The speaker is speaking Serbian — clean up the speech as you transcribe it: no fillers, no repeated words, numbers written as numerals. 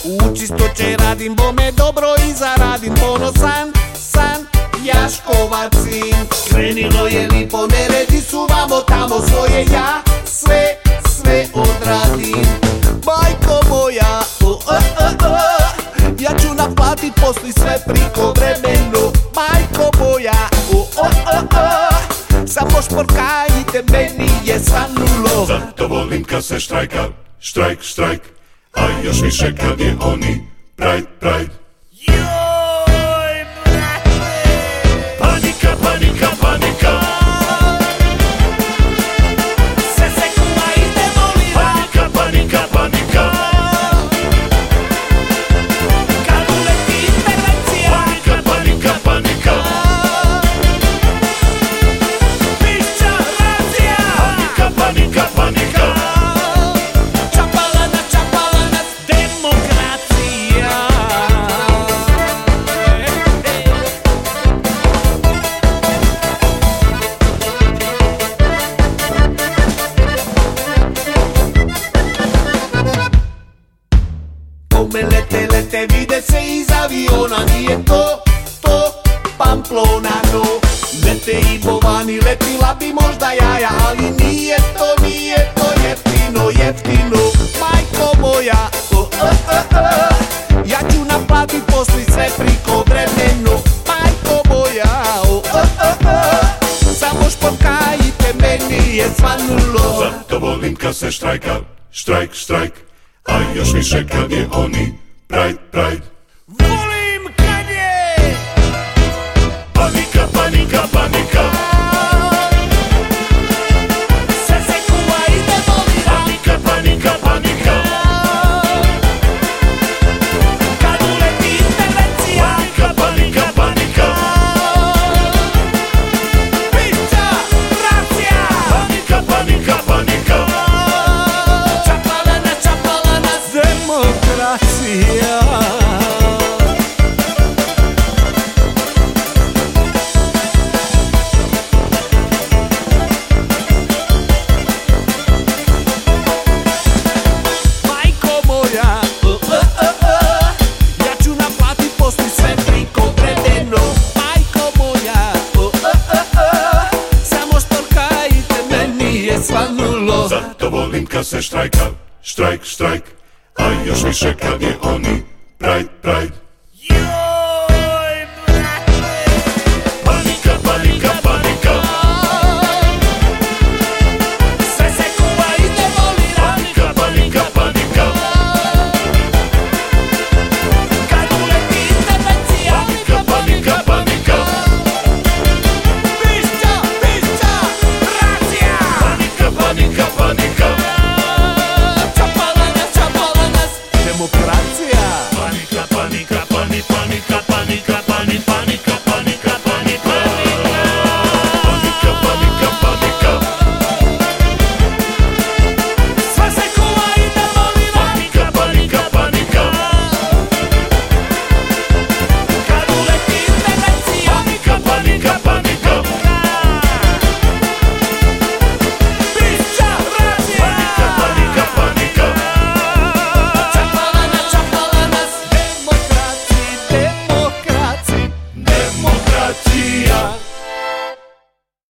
U čistoće radim, bome dobro i zaradim. Ponosan san, Jaškovac sin. Krenilo je lipo, ne redi su vamo tamo. Svoje ja sve odradim. Majko moja, ja ću naplatit posli sve priko vremenu. Majko moja, samo šporkajte, meni je svanulo. Zato volim kad se štrajka, štrajk, a još više kad je oni Pride. Joj, brate! Panika Sve se kuma ide molira. Panika Kad uleti intervencija. Panika Pišća racija. Panika Čapalana, demokracija. Come lete, vide se iz aviona. Nije to Pamplona, no. Lete i bovani, letila bi možda jaja. Ali nije to jeftino. Majko moja, ja ću naplatit posli sve priko vremenu. Majko moja, samo šporkajte, meni je svanulo. Zato volim kad se štrajka, štrajk, a još više kad je oni Pride. Volim kad je Panika sve se kuva ide molira. Panika Kad uleti intervencija. Panika Pišća racija. Panika Čapalana, demokracija. Majko moja, ja ću naplatit posli sve priko vremenu. Majko moja, samo šporkajte, meni je svanulo. Zato volim kad se štrajka, štrajk, a još više kad je oni Pride.